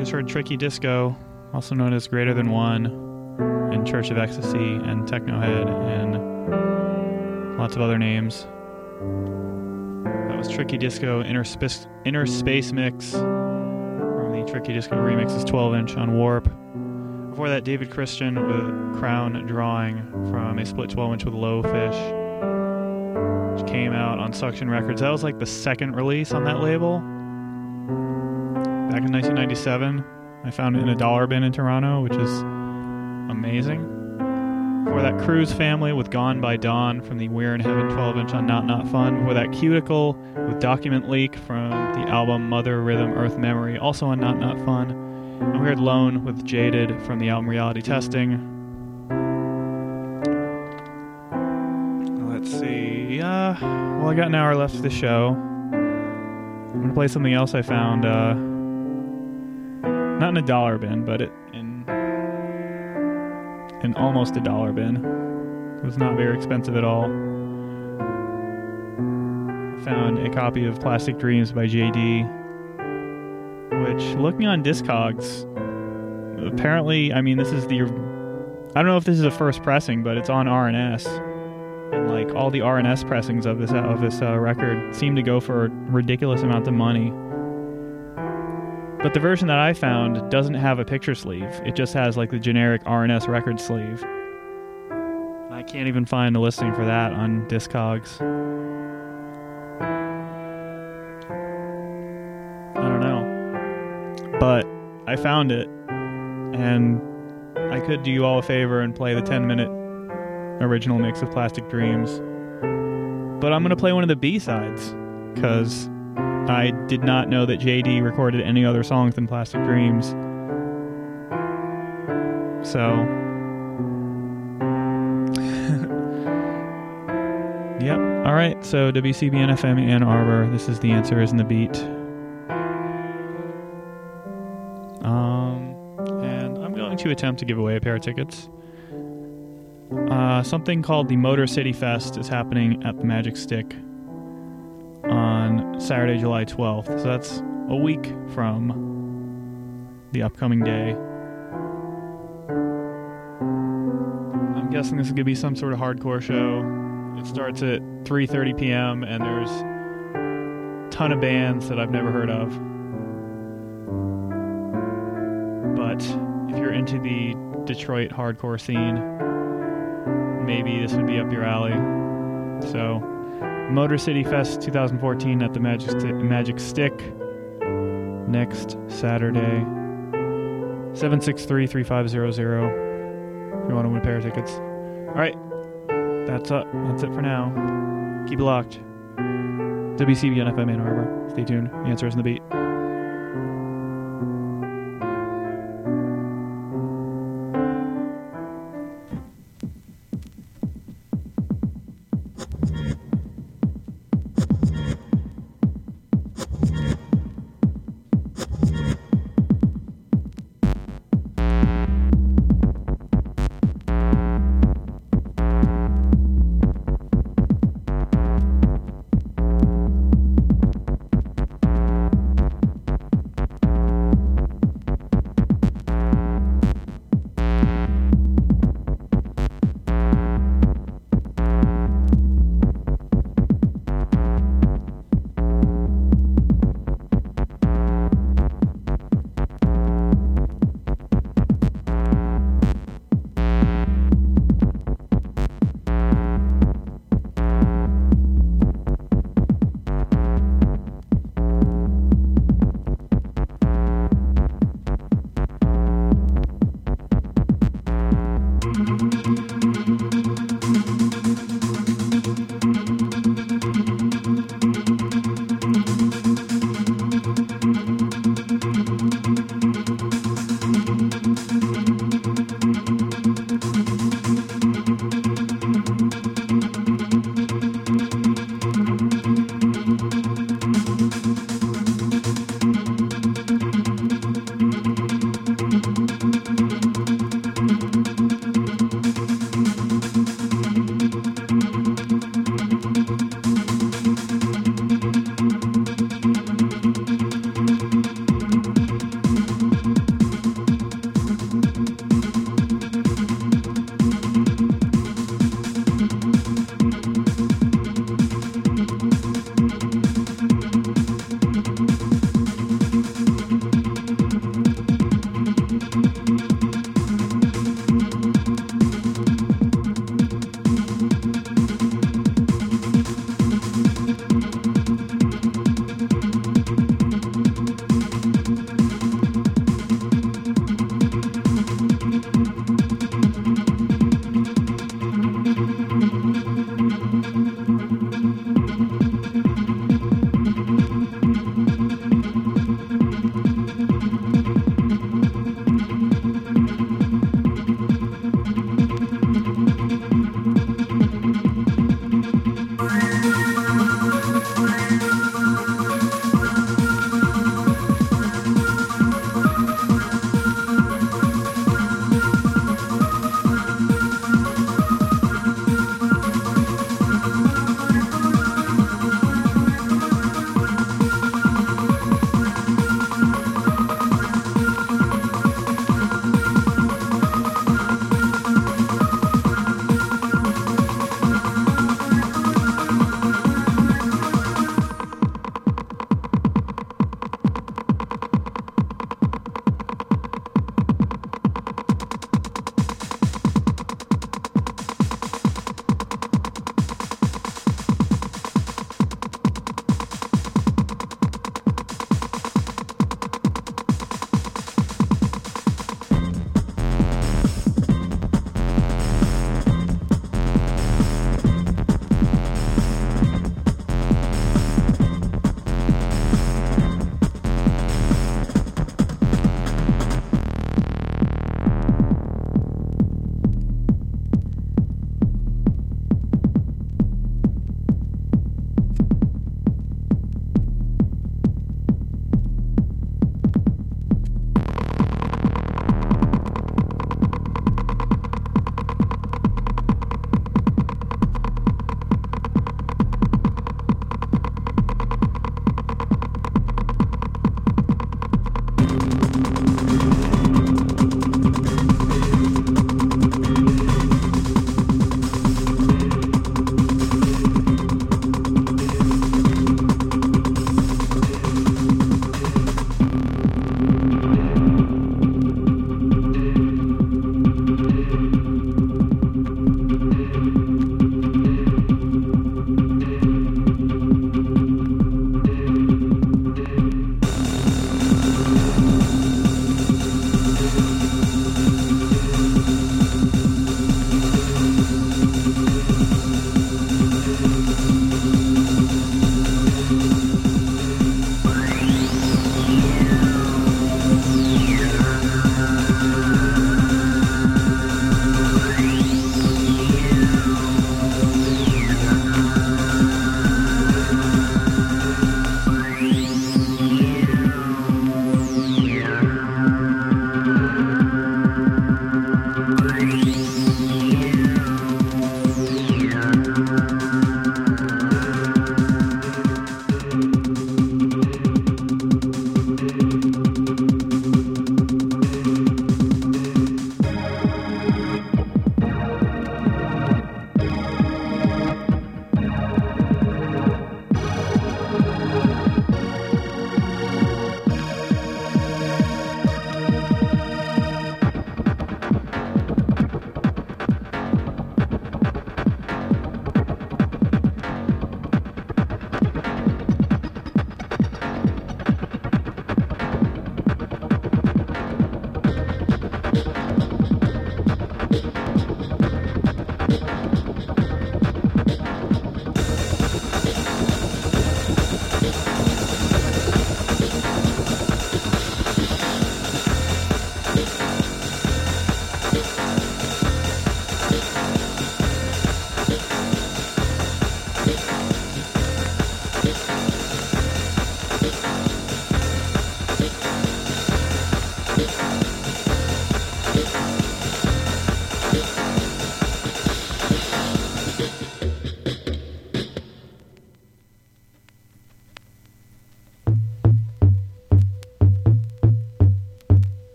just heard Tricky Disco, also known as Greater Than One, and Church of Ecstasy, and Technohead, and lots of other names. That was Tricky Disco Inner Space Mix from the Tricky Disco Remixes 12-inch on Warp. Before that, David Christian with Crown Drawing from a split 12-inch with Low Fish, which came out on Suction Records. That was like the second release on that label. Back in 1997, I found it in a dollar bin in Toronto, which is amazing. Before that, Cruise Family with Gone by Dawn from the We're in Heaven 12-inch on Not Fun. Before that, Cuticle with Document Leak from the album Mother Rhythm Earth Memory, also on Not Fun. And we heard Lone with Jaded from the album Reality Testing. Let's see. Well, I got an hour left of the show. I'm going to play something else I found, not in a dollar bin, but in almost a dollar bin. It was not very expensive at all. I found a copy of Plastic Dreams by JD, which, looking on Discogs, apparently, I mean, this is the, I don't know if this is a first pressing, but it's on RNS, and like all the RNS pressings of this record seem to go for ridiculous amounts of money. But the version that I found doesn't have a picture sleeve. It just has like the generic RNS record sleeve. I can't even find a listing for that on Discogs. I don't know. But I found it, and I could do you all a favor and play the 10-minute original mix of Plastic Dreams. But I'm going to play one of the B-sides, because I did not know that JD recorded any other songs than Plastic Dreams. So, yep. All right. So WCBN FM Ann Arbor. This is The Answer Isn't the Beat. And I'm going to attempt to give away a pair of tickets. Something called the Motor City Fest is happening at the Magic Stick on Saturday, July 12th. So that's a week from the upcoming day. I'm guessing this is going to be some sort of hardcore show. It starts at 3:30 p.m. and there's a ton of bands that I've never heard of. But if you're into the Detroit hardcore scene, maybe this would be up your alley. So, Motor City Fest 2014 at the Magic Stick next Saturday. 763-3500 if you want to win a pair of tickets. Alright, that's it for now. Keep it locked. WCBN FM Ann Arbor. Stay tuned. The Answer Isn't the Beat.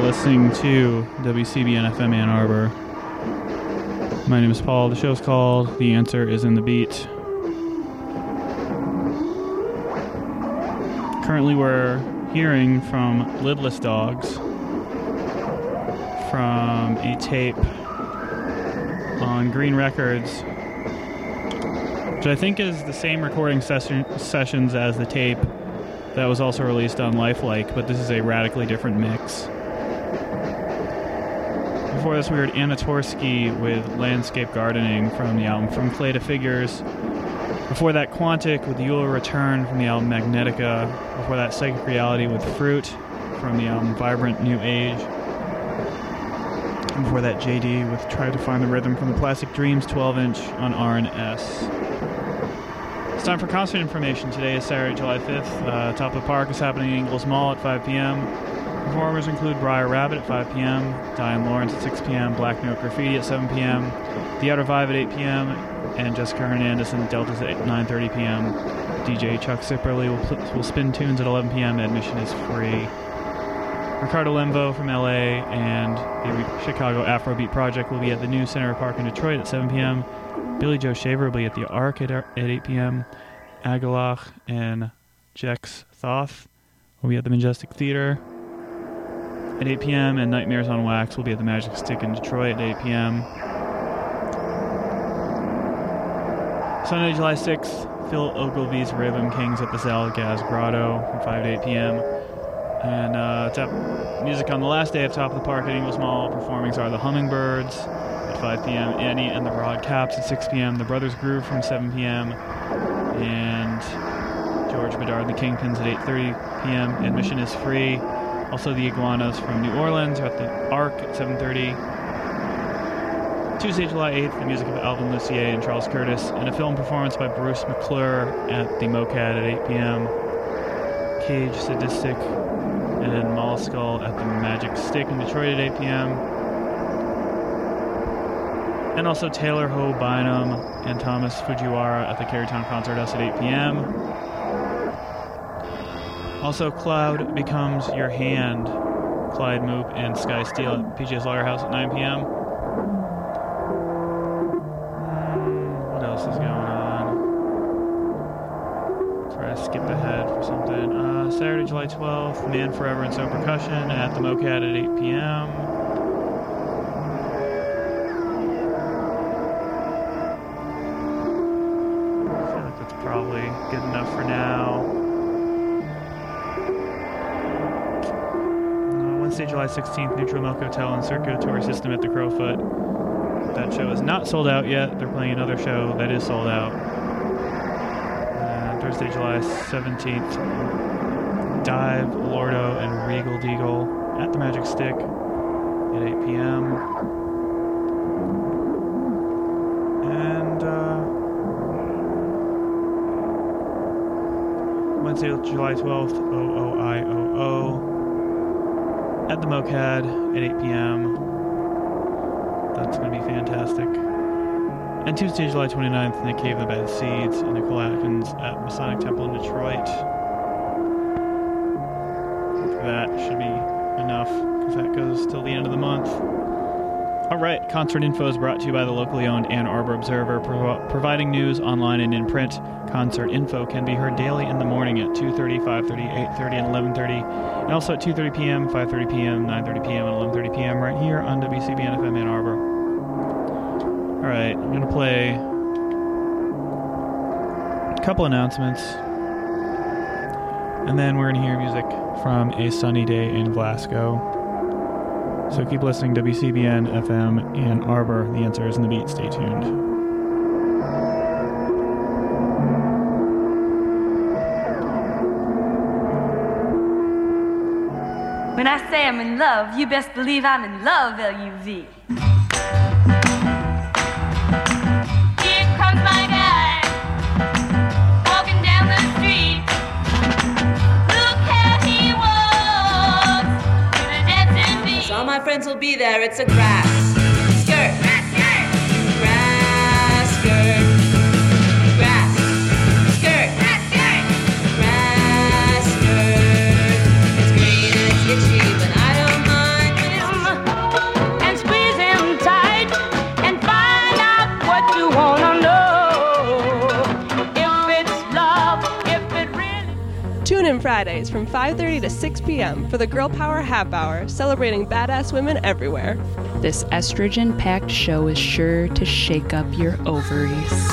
listening to WCBN FM Ann Arbor. My name is Paul. The show's called The Answer is in the Beat. Currently we're hearing from Lidless Dogs from a tape on Green Records, which I think is the same recording sessions as the tape that was also released on Lifelike, but this is a radically different mix. Before this, we heard Anna Torsky with Landscape Gardening from the album From Clay to Figures. Before that, Quantic with You'll Return from the album Magnetica. Before that, Psychic Reality with Fruit from the album Vibrant New Age. And before that, JD with Try to Find the Rhythm from the Plastic Dreams 12-inch on R&S. It's time for concert information. Today is Saturday, July 5th. Top of the Park is happening in Ingles Mall at 5 p.m. Performers include Briar Rabbit at 5 p.m., Diane Lawrence at 6 p.m., Black Note Graffiti at 7 p.m., The Outer Vibe at 8 p.m., and Jessica Hernandez and Deltas at 9:30 p.m. DJ Chuck Sipperly will spin tunes at 11 p.m. Admission is free. Ricardo Lemvo from LA and the Chicago Afrobeat Project will be at the New Center Park in Detroit at 7 p.m. Billy Joe Shaver will be at the Arc at 8 p.m. Agalach and Jex Thoth will be at the Majestic Theater at 8 p.m. and Nightmares on Wax will be at the Magic Stick in Detroit at 8 p.m. Sunday, July 6th, Phil Ogilvy's Rhythm Kings at the Zalgaz Grotto from 5 to 8 p.m. And music on the last day of Top of the Park at Ingles Mall. Performings are the Hummingbirds at 5 p.m., Annie and the Rod Caps at 6 p.m., the Brothers Groove from 7 p.m., and George Bedard and the Kingpins at 8:30 p.m. Admission is free. Also, the Iguanas from New Orleans are at the Arc at 7:30. Tuesday, July 8th, the music of Alvin Lucier and Charles Curtis, and a film performance by Bruce McClure at the MoCAD at 8 p.m. Cage Sadistic and Molluskull at the Magic Stick in Detroit at 8 p.m. And also Taylor Ho Bynum and Thomas Fujiwara at the Carytown Concert House at 8 p.m. Also, Cloud Becomes Your Hand, Clyde Moop and Sky Steele at PJ's Lager House at 9 p.m. What else is going on? Try to skip ahead for something. Saturday, July 12th, Man Forever and So Percussion at the MoCAD at 8 p.m. I feel like that's probably good enough for now. Wednesday, July 16th, Neutral Milk Hotel and Circulatory System at the Crowfoot. That show is not sold out yet. They're playing another show that is sold out. Thursday, July 17th, Dive, Lordo, and Regal Deagle at the Magic Stick at 8 p.m. And Wednesday, July 12th, OOIOO at the MoCAD at 8 p.m. That's going to be fantastic. And Tuesday, July 29th, Nick Cave and the Bad Seeds and Nicole Atkins at Masonic Temple in Detroit. That should be enough, because that goes till the end of the month. Alright, concert info is brought to you by the locally owned Ann Arbor Observer, providing news online and in print. Concert info can be heard daily in the morning at 2:30, 5:30, 8:30, and 11:30, and also at 2:30 p.m., 5:30 p.m., 9:30 p.m., and 11:30 p.m. right here on WCBN FM Ann Arbor. Alright, I'm going to play a couple announcements, and then we're going to hear music from A Sunny Day in Glasgow. So keep listening, WCBN FM Ann Arbor. The Answer is in the Beat. Stay tuned. When I say I'm in love, you best believe I'm in love, L-U-V. Here comes my guy, walking down the street. Look how he walks to the dancing beat. So all my friends will be there. It's a grass skirt. Grass skirt. Grass skirt. Grass skirt. Grass skirt. Grass skirt. It's green and it's itchy, but I don't mind. Tune in Fridays from 5:30 to 6 p.m. for the Girl Power Half Hour, celebrating badass women everywhere. This estrogen-packed show is sure to shake up your ovaries.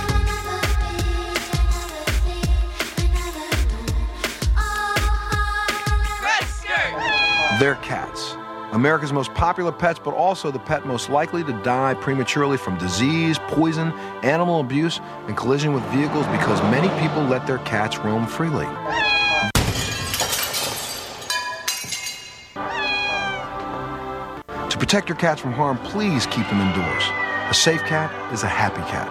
They're cats. America's most popular pets, but also the pet most likely to die prematurely from disease, poison, animal abuse, and collision with vehicles because many people let their cats roam freely. To protect your cats from harm, please keep them indoors. A safe cat is a happy cat.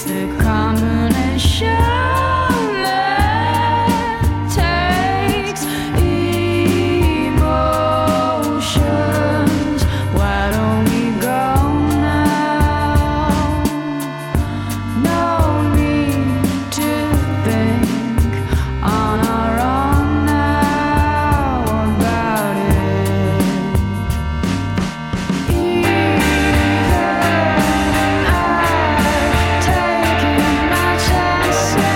It's the combination that takes emotions. Why don't we go now? No need to think on our own now about it. Even I've taken my chances.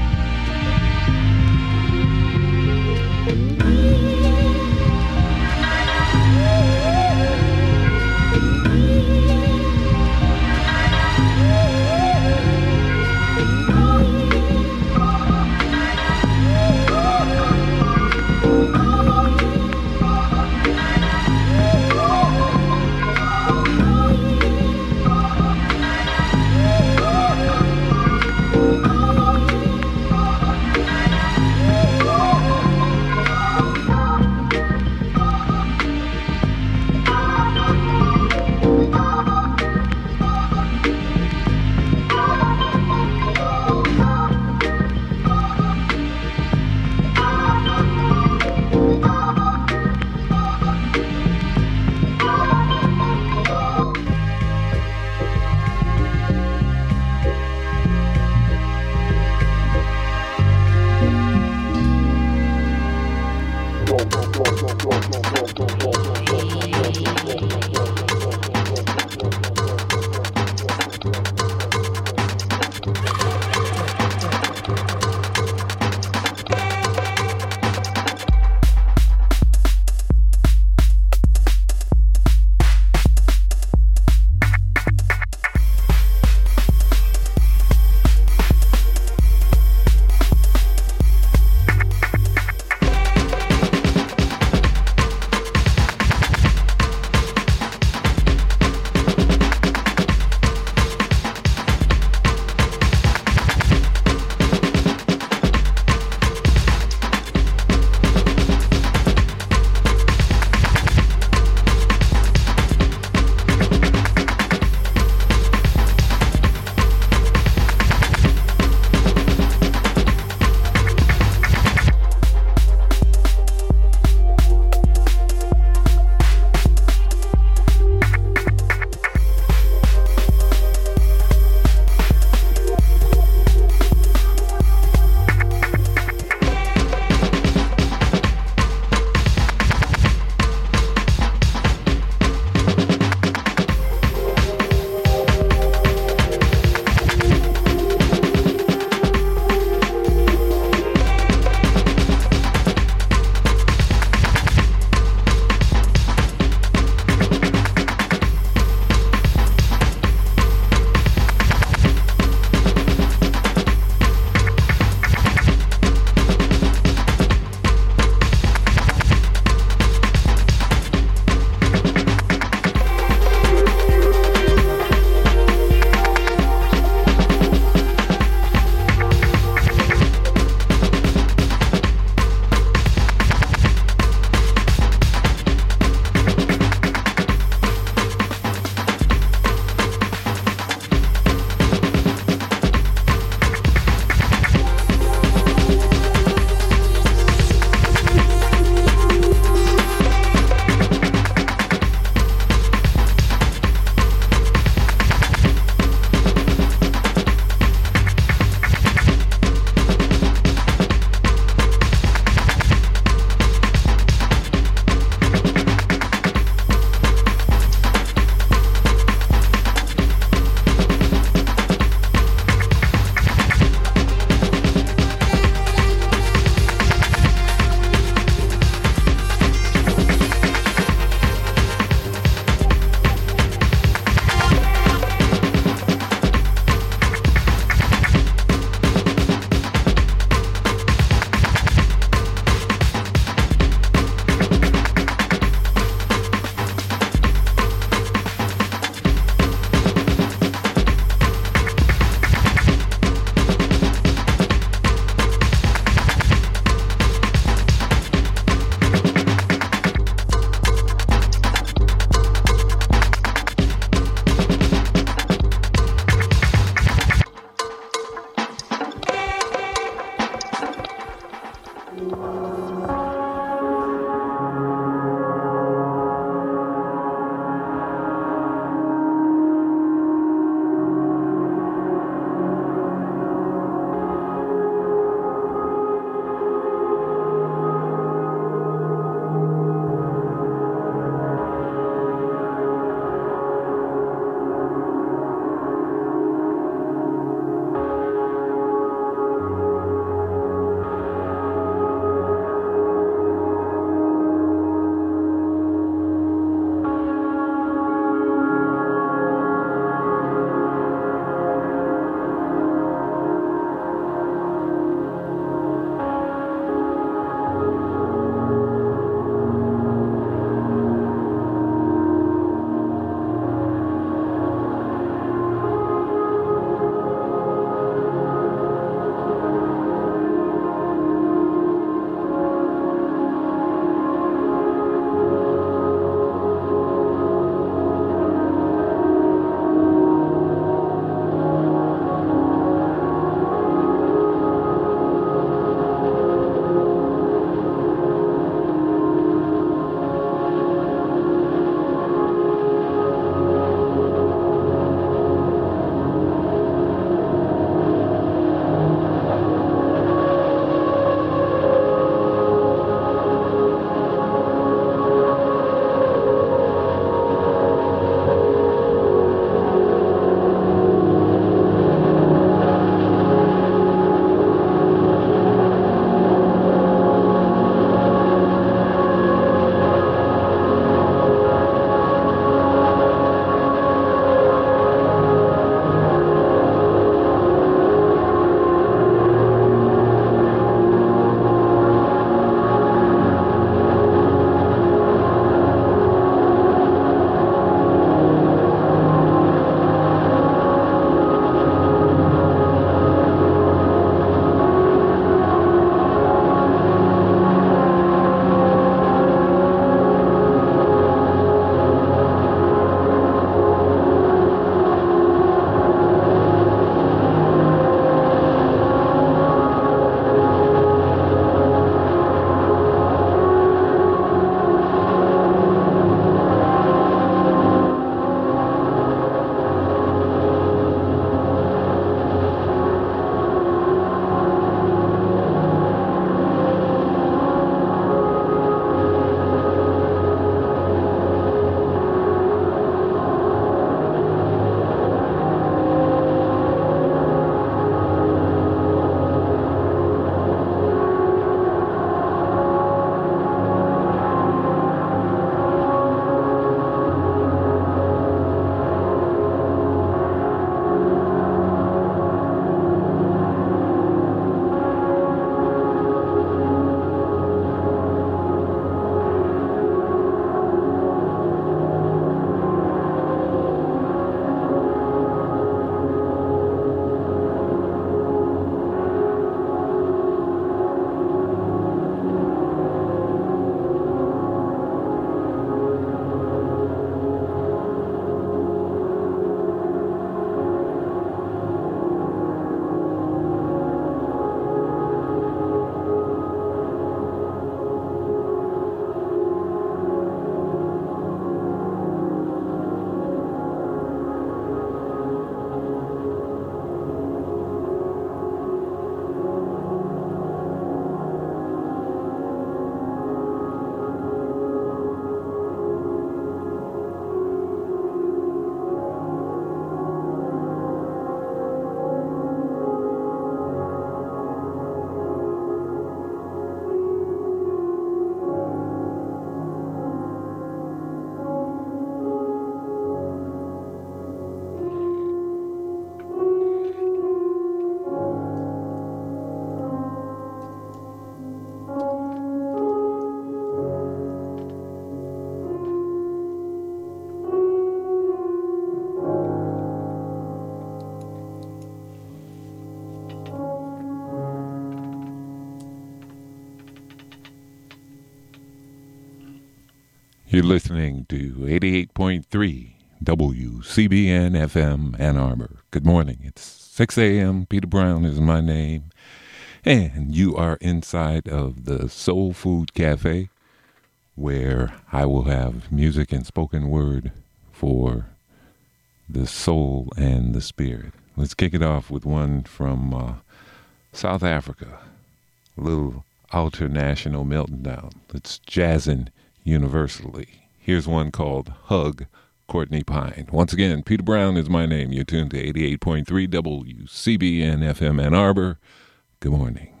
You're listening to 88.3 WCBN FM Ann Arbor. Good morning. It's 6 a.m. Peter Brown is my name. And you are inside of the Soul Food Cafe, where I will have music and spoken word for the soul and the spirit. Let's kick it off with one from South Africa, a little international melting down. It's jazzing universally. Here's one called Hug, Courtney Pine. Once again, Peter Brown is my name. You're tuned to 88.3 WCBN FM Ann Arbor. Good morning.